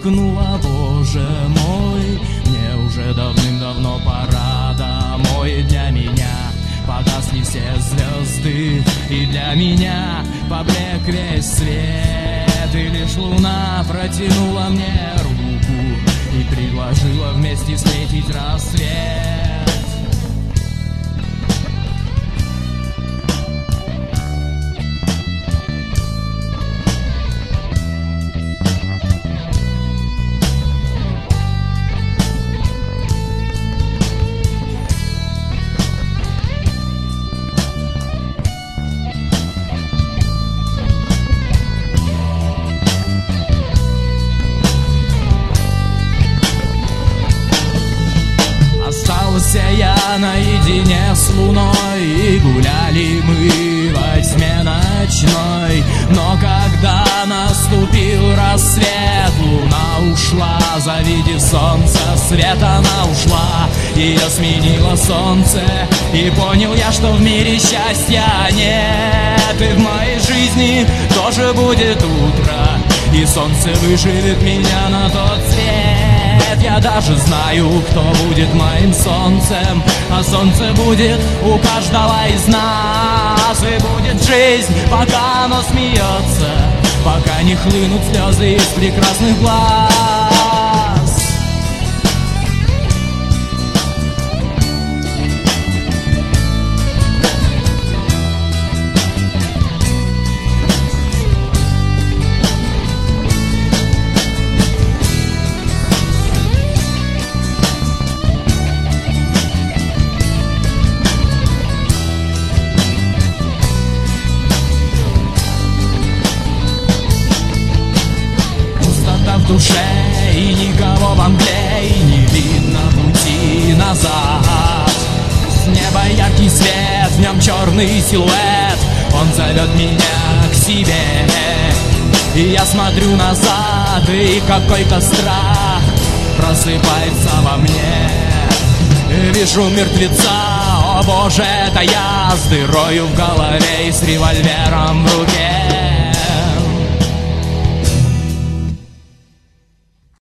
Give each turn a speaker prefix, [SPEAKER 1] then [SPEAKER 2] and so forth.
[SPEAKER 1] мелькнула, боже мой, мне уже давным-давно пора домой. Для меня погасли все звезды, и для меня поблек весь свет. И лишь луна протянула мне руку и предложила вместе встретить рассвет. Остался я наедине с луной, и гуляли мы во тьме ночной. Но когда наступил рассвет, луна ушла, завидев солнца свет, она ушла. Ее сменило солнце, и понял я, что в мире счастья нет. И в моей жизни тоже будет утро, и солнце выживет меня на тот свет. Я даже знаю, кто будет моим солнцем, а солнце будет у каждого из нас. И будет жизнь, пока оно смеется, пока не хлынут слезы из прекрасных глаз. В душе и никого во мгле, и не видно пути назад. С неба яркий свет, в нем черный силуэт, он зовет меня к себе. И я смотрю назад, и какой-то страх просыпается во мне. Вижу мертвеца, о боже, это я, с дырою в голове и с револьвером в руке.